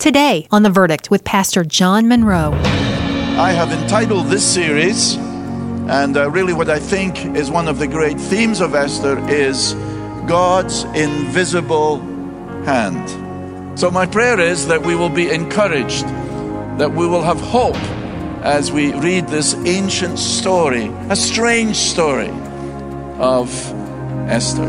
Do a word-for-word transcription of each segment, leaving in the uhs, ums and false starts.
Today on The Verdict with Pastor John Monroe. I have entitled this series, and uh, really what I think is one of the great themes of Esther is God's invisible hand. So my prayer is that we will be encouraged, that we will have hope as we read this ancient story, a strange story of Esther.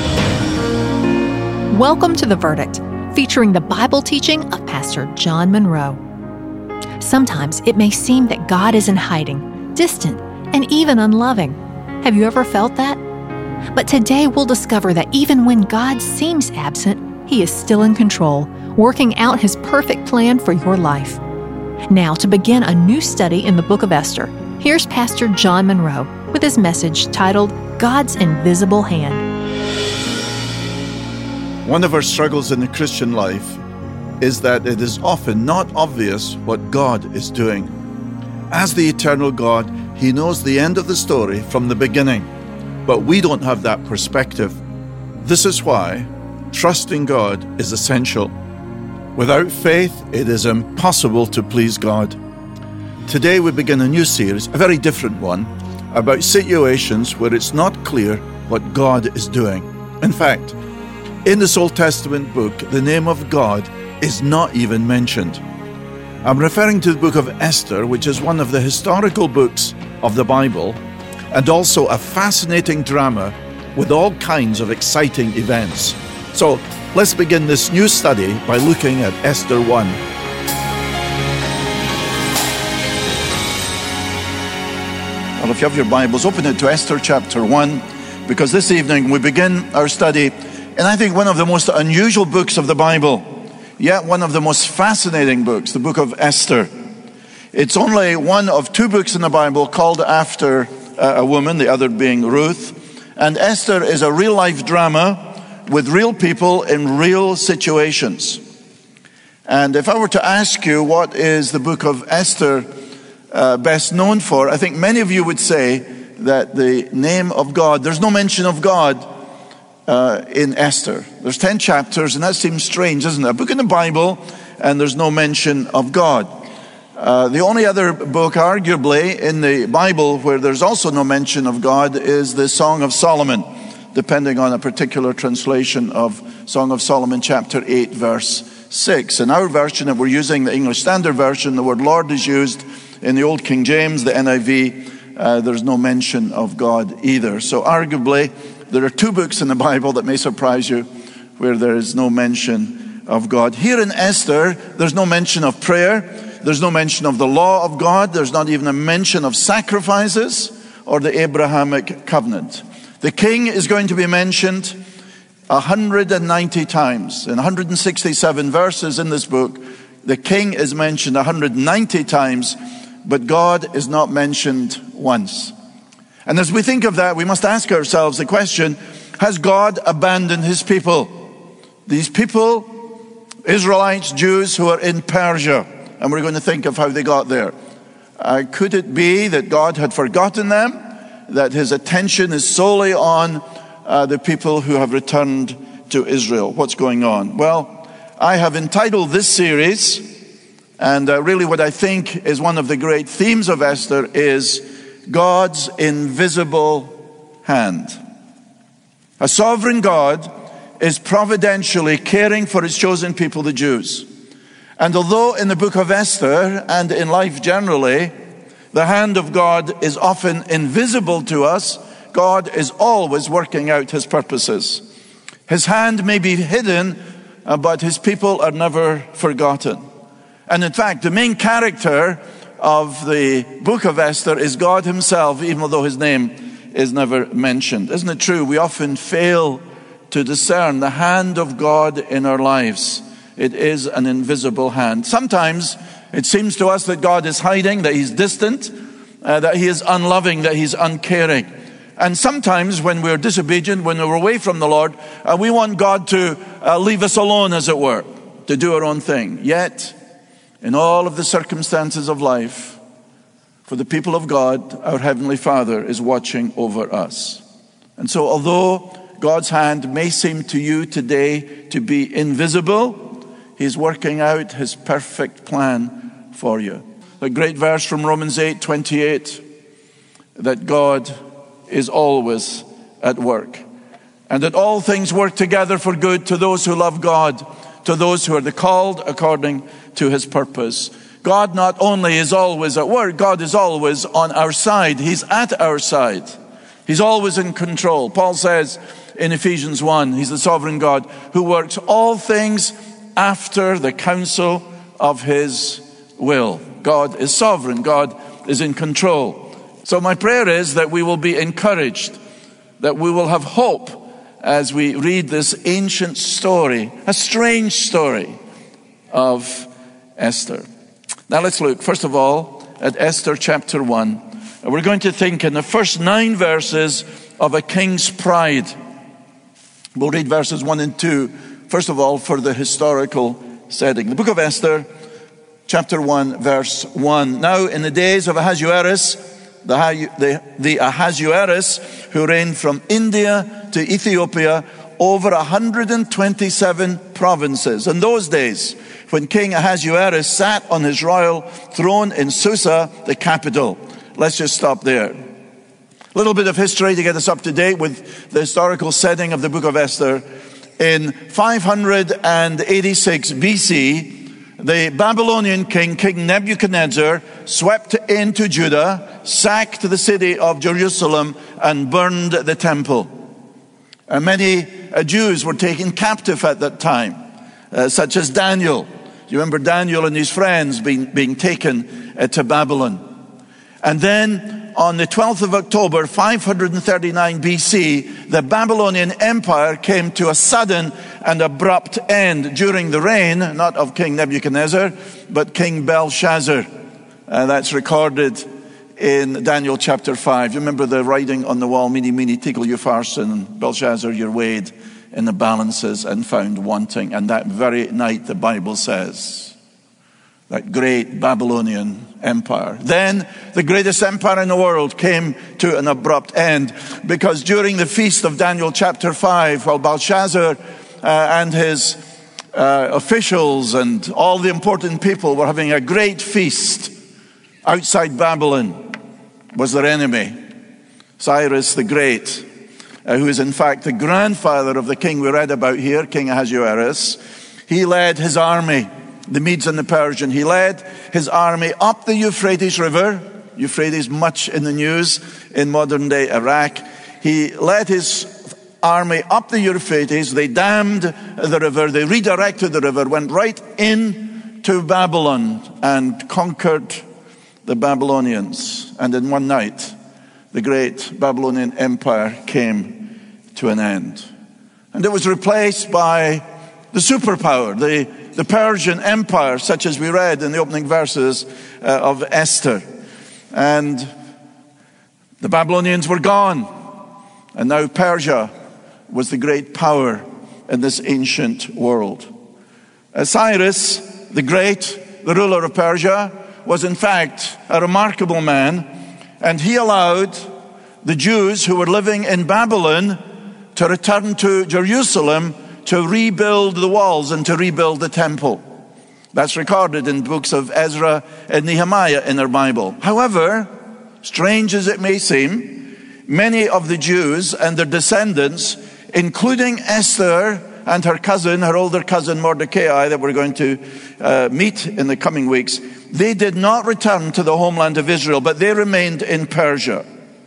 Welcome to The Verdict, featuring the Bible teaching of Pastor John Monroe. Sometimes it may seem that God is in hiding, distant, and even unloving. Have you ever felt that? But today we'll discover that even when God seems absent, He is still in control, working out His perfect plan for your life. Now, to begin a new study in the book of Esther, here's Pastor John Monroe with his message titled, God's Invisible Hand. One of our struggles in the Christian life is that it is often not obvious what God is doing. As the eternal God, He knows the end of the story from the beginning, but we don't have that perspective. This is why trusting God is essential. Without faith, it is impossible to please God. Today we begin a new series, a very different one, about situations where it's not clear what God is doing. In fact, in this Old Testament book, the name of God is not even mentioned. I'm referring to the book of Esther, which is one of the historical books of the Bible, and also a fascinating drama with all kinds of exciting events. So let's begin this new study by looking at Esther one. Well, if you have your Bibles, open it to Esther chapter one, because this evening we begin our study in, I think, one of the most unusual books of the Bible, yet one of the most fascinating books, the book of Esther. It's only one of two books in the Bible called after a woman, the other being Ruth. And Esther is a real-life drama with real people in real situations. And if I were to ask you what is the book of Esther uh, best known for, I think many of you would say that the name of God, there's no mention of God uh, in Esther. There's ten chapters, and that seems strange, isn't it? A book in the Bible, and there's no mention of God. Uh, the only other book, arguably, in the Bible where there's also no mention of God is the Song of Solomon, depending on a particular translation of Song of Solomon, chapter eight, verse six. In our version that we're using, the English Standard Version, the word Lord is used. In the Old King James, the N I V, uh, there's no mention of God either. So arguably, there are two books in the Bible that may surprise you where there is no mention of God. Here in Esther, there's no mention of prayer. There's no mention of the law of God. There's not even a mention of sacrifices or the Abrahamic covenant. The king is going to be mentioned one hundred ninety times. In one hundred sixty-seven verses in this book, the king is mentioned one hundred ninety times, but God is not mentioned once. And as we think of that, we must ask ourselves the question, has God abandoned His people? These people, Israelites, Jews who are in Persia, and we're going to think of how they got there. Uh, could it be that God had forgotten them, that His attention is solely on uh, the people who have returned to Israel? What's going on? Well, I have entitled this series, and uh, really what I think is one of the great themes of Esther is God's invisible hand. A sovereign God is providentially caring for His chosen people, the Jews. And although in the book of Esther and in life generally, the hand of God is often invisible to us, God is always working out His purposes. His hand may be hidden, uh, but His people are never forgotten. And in fact, the main character of the book of Esther is God Himself, even though His name is never mentioned. Isn't it true? We often fail to discern the hand of God in our lives. It is an invisible hand. Sometimes it seems to us that God is hiding, that He's distant, uh, that He is unloving, that He's uncaring. And sometimes when we're disobedient, when we're away from the Lord, uh, we want God to uh, leave us alone, as it were, to do our own thing. Yet, in all of the circumstances of life, for the people of God, our Heavenly Father is watching over us. And so although God's hand may seem to you today to be invisible, He's working out his perfect plan for you. The great verse from Romans eight twenty-eight, that God is always at work, and that all things work together for good to those who love God, to those who are the called according to his purpose. God not only is always at work, God is always on our side. He's at our side. He's always in control. Paul says in Ephesians one, he's the sovereign God who works all things after the counsel of his will. God is sovereign. God is in control. So my prayer is that we will be encouraged, that we will have hope as we read this ancient story, a strange story of Esther. Now let's look, first of all, at Esther chapter one. We're going to think in the first nine verses of a king's pride. We'll read verses one and two, first of all, for the historical setting. The book of Esther, chapter one, verse one. Now in the days of Ahasuerus, the, the, the Ahasuerus who reigned from India to Ethiopia over one hundred twenty-seven provinces. In those days, when King Ahasuerus sat on his royal throne in Susa, the capital. Let's just stop there. A little bit of history to get us up to date with the historical setting of the book of Esther. In five hundred eighty-six B C, the Babylonian king, King Nebuchadnezzar, swept into Judah, sacked the city of Jerusalem, and burned the temple. And many uh, Jews were taken captive at that time, uh, such as Daniel. You remember Daniel and his friends being, being taken uh, to Babylon. And then on the twelfth of October, five hundred thirty-nine B C, the Babylonian Empire came to a sudden and abrupt end during the reign, not of King Nebuchadnezzar, but King Belshazzar. Uh, that's recorded in Daniel chapter five. You remember the writing on the wall, Mene, Mene, Tekel, Upharsin, Belshazzar, you're weighed in the balances and found wanting. And that very night, the Bible says, that great Babylonian empire, then the greatest empire in the world, came to an abrupt end, because during the feast of Daniel chapter five, while Belshazzar uh, and his uh, officials and all the important people were having a great feast, outside Babylon was their enemy, Cyrus the Great, uh, who is in fact the grandfather of the king we read about here, King Ahasuerus. He led his army, the Medes and the Persian. He led his army up the Euphrates River. Euphrates, much in the news in modern day Iraq. He led his army up the Euphrates. They dammed the river. They redirected the river, went right into Babylon and conquered the Babylonians. And in one night, the great Babylonian empire came to an end. And it was replaced by the superpower, the The Persian Empire, such as we read in the opening verses uh, of Esther. And the Babylonians were gone. And now Persia was the great power in this ancient world. Uh, Cyrus the Great, the ruler of Persia, was in fact a remarkable man. And he allowed the Jews who were living in Babylon to return to Jerusalem to rebuild the walls and to rebuild the temple. That's recorded in books of Ezra and Nehemiah in their Bible. However, strange as it may seem, many of the Jews and their descendants, including Esther and her cousin, her older cousin Mordecai, that we're going to uh, meet in the coming weeks, they did not return to the homeland of Israel, but they remained in Persia.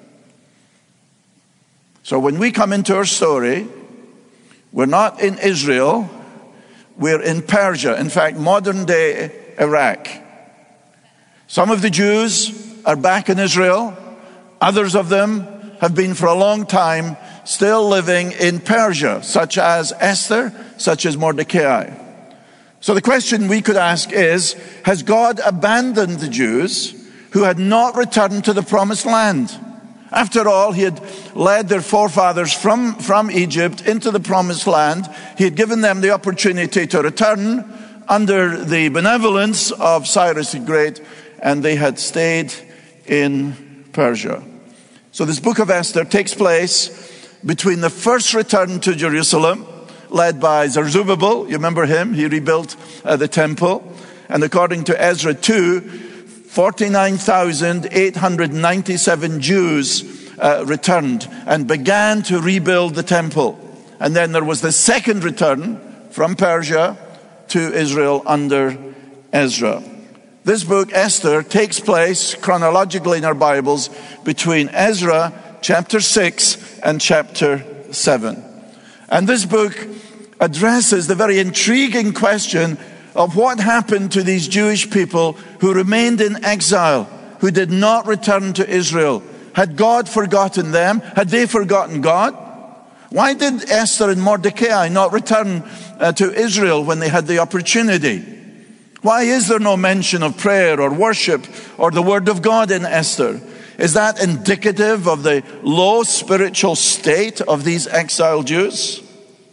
So when we come into our story, we're not in Israel, we're in Persia. In fact, modern day Iraq. Some of the Jews are back in Israel. Others of them have been for a long time still living in Persia, such as Esther, such as Mordecai. So the question we could ask is, has God abandoned the Jews who had not returned to the promised land? After all, he had led their forefathers from, from Egypt into the promised land. He had given them the opportunity to return under the benevolence of Cyrus the Great, and they had stayed in Persia. So this book of Esther takes place between the first return to Jerusalem, led by Zerubbabel. You remember him? He rebuilt uh, the temple. And according to Ezra two, forty-nine thousand eight hundred ninety-seven Jews uh, returned and began to rebuild the temple. And then there was the second return from Persia to Israel under Ezra. This book, Esther, takes place chronologically in our Bibles between Ezra chapter six and chapter seven. And this book addresses the very intriguing question of what happened to these Jewish people who remained in exile, who did not return to Israel. Had God forgotten them? Had they forgotten God? Why did Esther and Mordecai not return uh, to Israel when they had the opportunity? Why is there no mention of prayer or worship or the word of God in Esther? Is that indicative of the low spiritual state of these exiled Jews?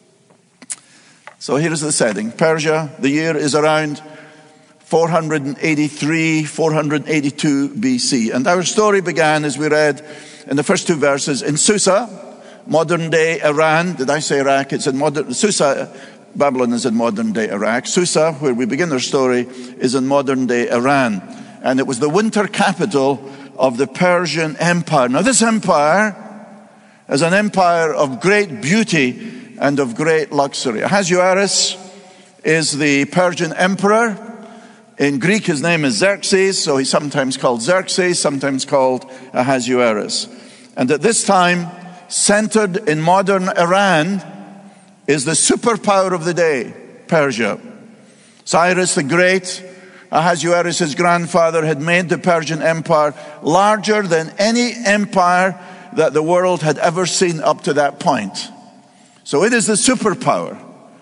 So here's the setting. Persia, the year is around four eighty-three, four eighty-two B C. And our story began, as we read in the first two verses, in Susa, modern-day Iran. Did I say Iraq? It's in modern Susa. Babylon is in modern-day Iraq. Susa, where we begin our story, is in modern-day Iran. And it was the winter capital of the Persian Empire. Now, this empire is an empire of great beauty and of great luxury. Ahasuerus is the Persian emperor. In Greek, his name is Xerxes, so he's sometimes called Xerxes, sometimes called Ahasuerus. And at this time, centered in modern Iran, is the superpower of the day, Persia. Cyrus the Great, Ahasuerus' grandfather, had made the Persian Empire larger than any empire that the world had ever seen up to that point. So it is the superpower.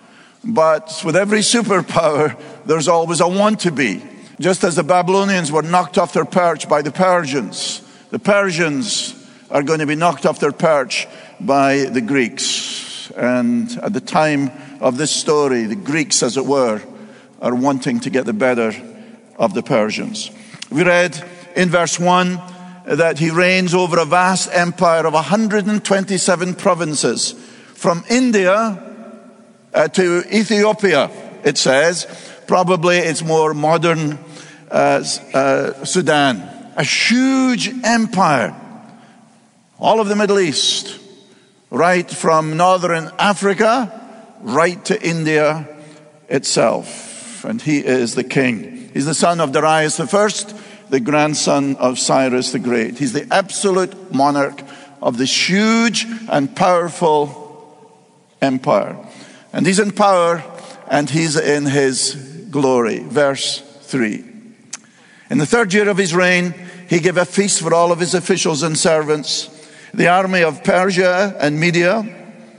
But with every superpower, there's always a want to be. Just as the Babylonians were knocked off their perch by the Persians, the Persians are going to be knocked off their perch by the Greeks. And at the time of this story, the Greeks, as it were, are wanting to get the better of the Persians. We read in verse one that he reigns over a vast empire of one hundred twenty-seven provinces, from India uh, to Ethiopia, it says. Probably it's more modern uh, uh, Sudan. A huge empire. All of the Middle East, right from northern Africa, right to India itself. And he is the king. He's the son of Darius the First, the grandson of Cyrus the Great. He's the absolute monarch of this huge and powerful empire. And he's in power and he's in his glory. Verse three. In the third year of his reign, he gave a feast for all of his officials and servants. The army of Persia and Media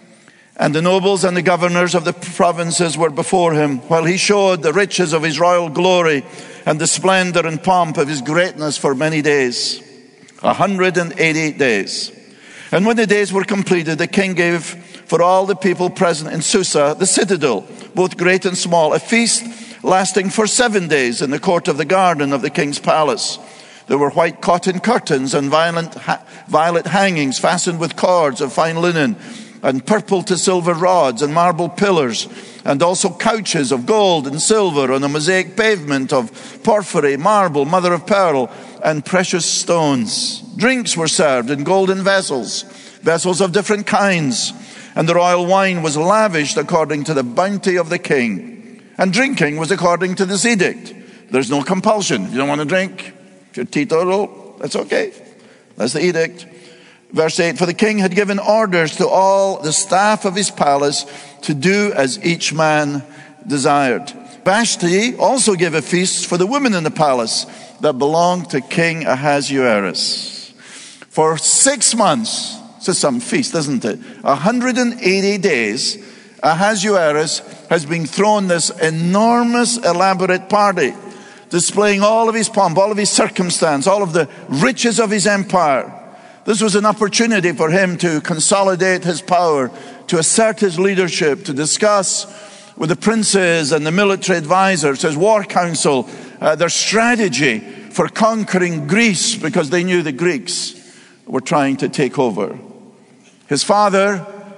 and the nobles and the governors of the provinces were before him, while he showed the riches of his royal glory and the splendor and pomp of his greatness for many days, one hundred eighty days. And when the days were completed, the king gave for all the people present in Susa, the citadel, both great and small, a feast lasting for seven days in the court of the garden of the king's palace. There were white cotton curtains and violet, ha- violet hangings fastened with cords of fine linen, and purple to silver rods and marble pillars, and also couches of gold and silver on a mosaic pavement of porphyry, marble, mother of pearl, and precious stones. Drinks were served in golden vessels, vessels of different kinds, and the royal wine was lavished according to the bounty of the king. And drinking was according to this edict. There's no compulsion. If you don't want to drink, if you're teetotal, that's okay. That's the edict. Verse eight, for the king had given orders to all the staff of his palace to do as each man desired. Vashti also gave a feast for the women in the palace that belonged to King Ahasuerus. For six months, it's some feast, isn't it? one hundred eighty days, Ahasuerus has been thrown this enormous, elaborate party, displaying all of his pomp, all of his circumstance, all of the riches of his empire. This was an opportunity for him to consolidate his power, to assert his leadership, to discuss with the princes and the military advisors, his war council, uh, their strategy for conquering Greece, because they knew the Greeks were trying to take over. His father,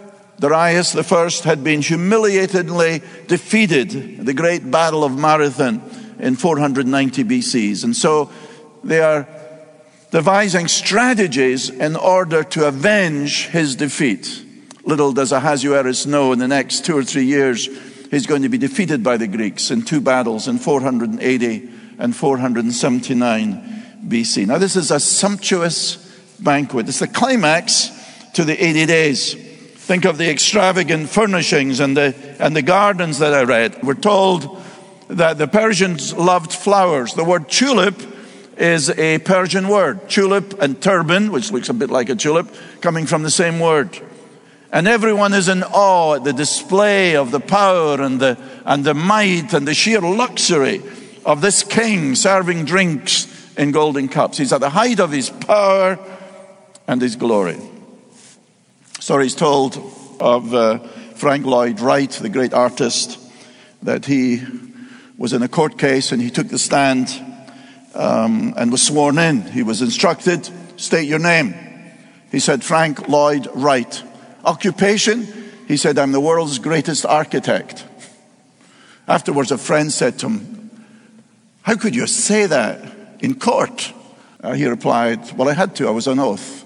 Darius the First had been humiliatingly defeated in the great battle of Marathon in four hundred ninety B C. And so they are devising strategies in order to avenge his defeat. Little does Ahasuerus know in the next two or three years he's going to be defeated by the Greeks in two battles in four hundred eighty and four hundred seventy-nine B C. Now this is a sumptuous banquet. It's the climax to the eighty days. Think of the extravagant furnishings and the, and the gardens that I read. We're told that the Persians loved flowers. The word tulip is a Persian word. Tulip and turban, which looks a bit like a tulip, coming from the same word. And everyone is in awe at the display of the power and the, and the might and the sheer luxury of this king serving drinks in golden cups. He's at the height of his power and his glory. Stories told of uh, Frank Lloyd Wright, the great artist, that he was in a court case and he took the stand um, and was sworn in. He was instructed, state your name. He said, Frank Lloyd Wright. Occupation? He said, I'm the world's greatest architect. Afterwards, a friend said to him, how could you say that in court? Uh, he replied, well, I had to. I was on oath.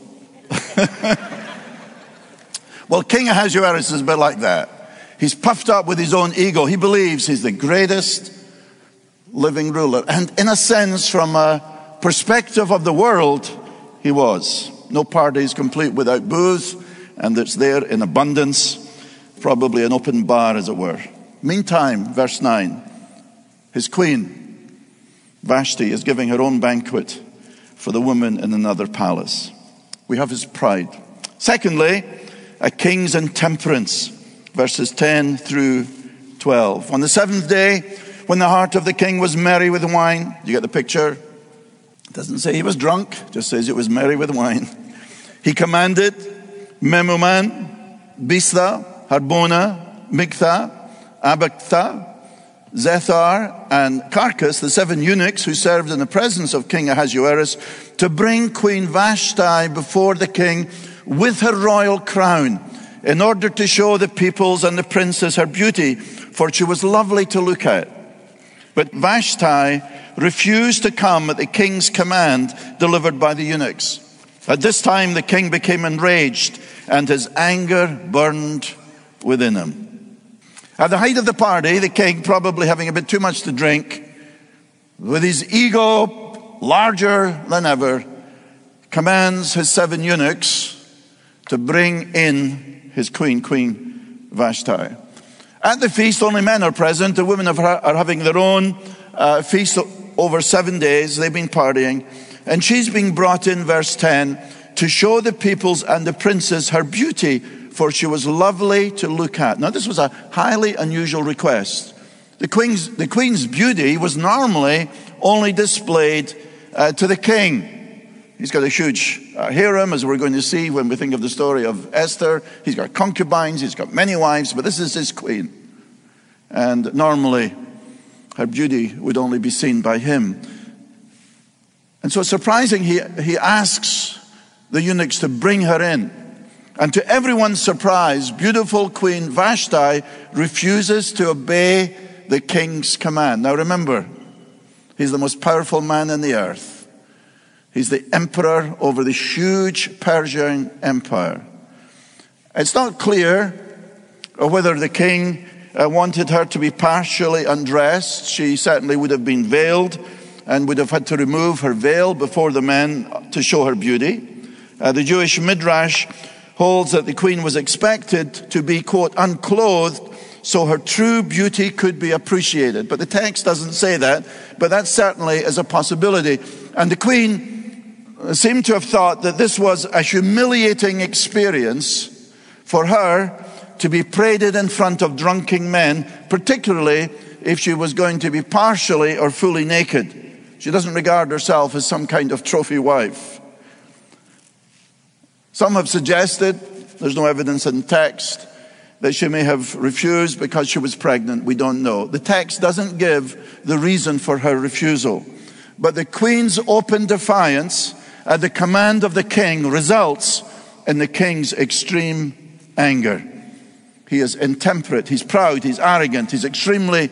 Well, King Ahasuerus is a bit like that. He's puffed up with his own ego. He believes he's the greatest living ruler. And in a sense, from a perspective of the world, he was. No party is complete without booze, and it's there in abundance. Probably an open bar, as it were. Meantime, verse nine, his queen, Vashti, is giving her own banquet for the women in another palace. We have his pride. Secondly, a king's intemperance, verses ten through twelve. On the seventh day, when the heart of the king was merry with wine, you get the picture? It doesn't say he was drunk, it just says it was merry with wine. He commanded Memuman, Biztha, Harbona, Migtha, Abagtha, Zethar, and Carcas, the seven eunuchs who served in the presence of King Ahasuerus, to bring Queen Vashti before the king with her royal crown, in order to show the peoples and the princes her beauty, for she was lovely to look at. But Vashti refused to come at the king's command delivered by the eunuchs. At this time the king became enraged, and his anger burned within him. At the height of the party, the king, probably having a bit too much to drink, with his ego larger than ever, commands his seven eunuchs to bring in his queen, Queen Vashti. At the feast, only men are present. The women are having their own uh, feast over seven days. They've been partying. And she's being brought in, verse ten, to show the peoples and the princes her beauty, for she was lovely to look at. Now, this was a highly unusual request. The queen's, the queen's beauty was normally only displayed uh, to the king. He's got a huge uh, harem, as we're going to see when we think of the story of Esther. He's got concubines, he's got many wives, but this is his queen. And normally, her beauty would only be seen by him. And so it's surprising, he, he asks the eunuchs to bring her in. And to everyone's surprise, beautiful Queen Vashti refuses to obey the king's command. Now remember, he's the most powerful man in the earth. He's the emperor over the huge Persian empire. It's not clear whether the king wanted her to be partially undressed. She certainly would have been veiled and would have had to remove her veil before the men to show her beauty. Uh, the Jewish Midrash holds that the queen was expected to be, quote, unclothed, so her true beauty could be appreciated. But the text doesn't say that, but that certainly is a possibility. And the queen seemed to have thought that this was a humiliating experience for her to be paraded in front of drunken men, particularly if she was going to be partially or fully naked. She doesn't regard herself as some kind of trophy wife. Some have suggested, there's no evidence in text, that she may have refused because she was pregnant. We don't know. The text doesn't give the reason for her refusal. But the queen's open defiance at the command of the king results in the king's extreme anger. He is intemperate, he's proud, he's arrogant, he's extremely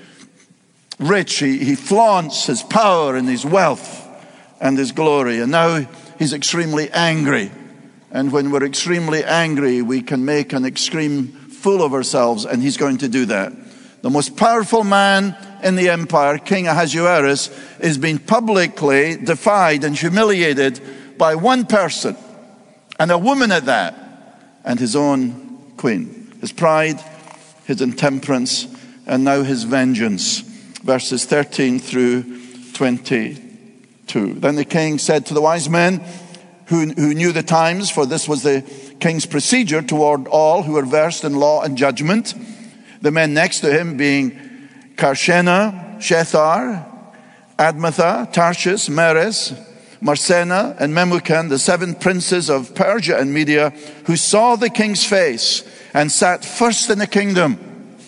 rich. He, he flaunts his power and his wealth and his glory. And now he's extremely angry. And when we're extremely angry, we can make an extreme fool of ourselves, and he's going to do that. The most powerful man in the empire, King Ahasuerus, is being publicly defied and humiliated by one person, and a woman at that, and his own queen. His pride, his intemperance, and now his vengeance. Verses thirteen through twenty-two. Then the king said to the wise men who, who knew the times, for this was the king's procedure toward all who were versed in law and judgment, the men next to him being Karshena, Shethar, Admatha, Tarshish, Meres, Marsena, and Memucan, the seven princes of Persia and Media, who saw the king's face and sat first in the kingdom.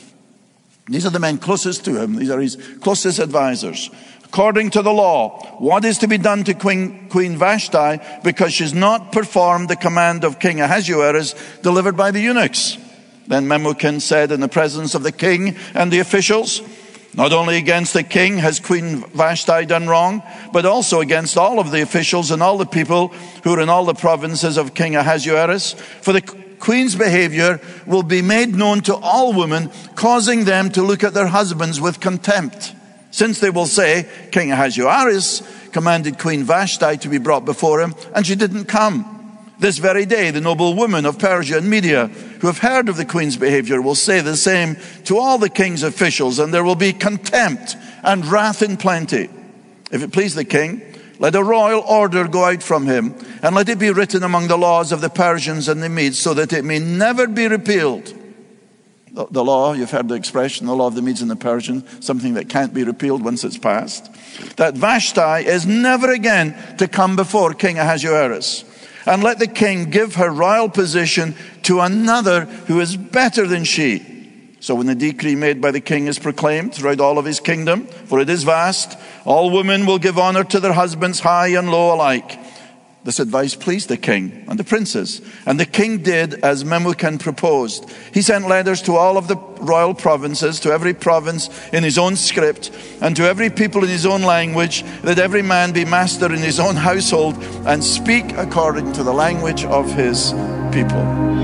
These are the men closest to him. These are his closest advisors. According to the law, what is to be done to Queen, Queen Vashti because she's not performed the command of King Ahasuerus delivered by the eunuchs? Then Memucan said in the presence of the king and the officials, not only against the king has Queen Vashti done wrong, but also against all of the officials and all the people who are in all the provinces of King Ahasuerus. For the queen's behavior will be made known to all women, causing them to look at their husbands with contempt. Since they will say, King Ahasuerus commanded Queen Vashti to be brought before him, and she didn't come. This very day, the noble women of Persia and Media, who have heard of the queen's behavior, will say the same to all the king's officials, and there will be contempt and wrath in plenty. If it please the king, let a royal order go out from him, and let it be written among the laws of the Persians and the Medes, so that it may never be repealed. The, the law, you've heard the expression, the law of the Medes and the Persians, something that can't be repealed once it's passed. That Vashti is never again to come before King Ahasuerus. And let the king give her royal position to another who is better than she. So when the decree made by the king is proclaimed throughout all of his kingdom, for it is vast, all women will give honor to their husbands, high and low alike. This advice pleased the king and the princes. And the king did as Memucan proposed. He sent letters to all of the royal provinces, to every province in his own script, and to every people in his own language, that every man be master in his own household and speak according to the language of his people.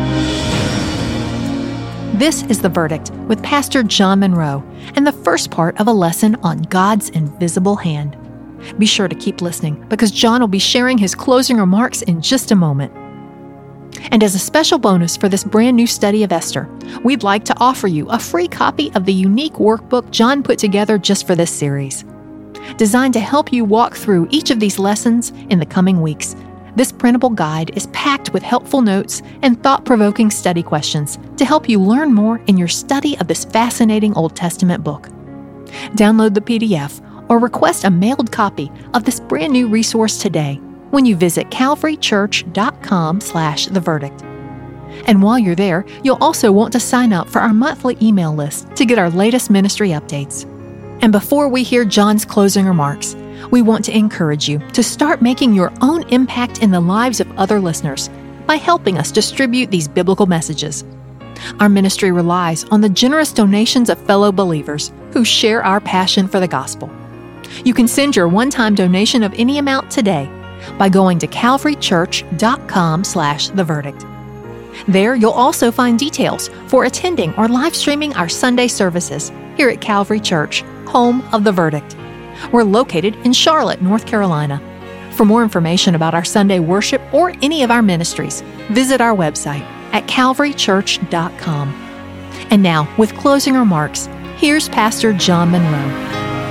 This is The Verdict with Pastor John Monroe and the first part of a lesson on God's invisible hand. Be sure to keep listening because John will be sharing his closing remarks in just a moment. And as a special bonus for this brand new study of Esther, we'd like to offer you a free copy of the unique workbook John put together just for this series. Designed to help you walk through each of these lessons in the coming weeks, this printable guide is packed with helpful notes and thought-provoking study questions to help you learn more in your study of this fascinating Old Testament book. Download the P D F or request a mailed copy of this brand new resource today when you visit calvarychurch.com slash the verdict. And while you're there, you'll also want to sign up for our monthly email list to get our latest ministry updates. And before we hear John's closing remarks, we want to encourage you to start making your own impact in the lives of other listeners by helping us distribute these biblical messages. Our ministry relies on the generous donations of fellow believers who share our passion for the gospel. You can send your one-time donation of any amount today by going to calvarychurch.com slash the verdict. There, you'll also find details for attending or live streaming our Sunday services here at Calvary Church, home of the Verdict. We're located in Charlotte, North Carolina. For more information about our Sunday worship or any of our ministries, visit our website at calvary church dot com. And now, with closing remarks, here's Pastor John Monroe.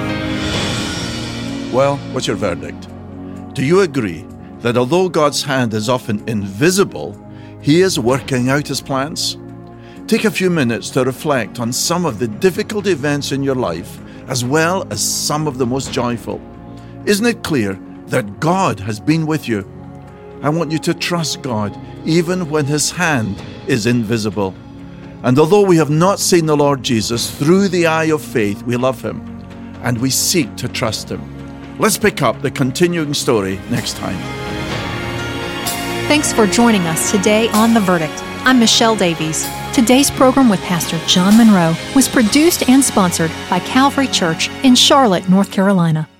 Well, what's your verdict? Do you agree that although God's hand is often invisible, He is working out His plans? Take a few minutes to reflect on some of the difficult events in your life, as well as some of the most joyful. Isn't it clear that God has been with you? I want you to trust God even when His hand is invisible. And although we have not seen the Lord Jesus, through the eye of faith, we love Him and we seek to trust Him. Let's pick up the continuing story next time. Thanks for joining us today on The Verdict. I'm Michelle Davies. Today's program with Pastor John Monroe was produced and sponsored by Calvary Church in Charlotte, North Carolina.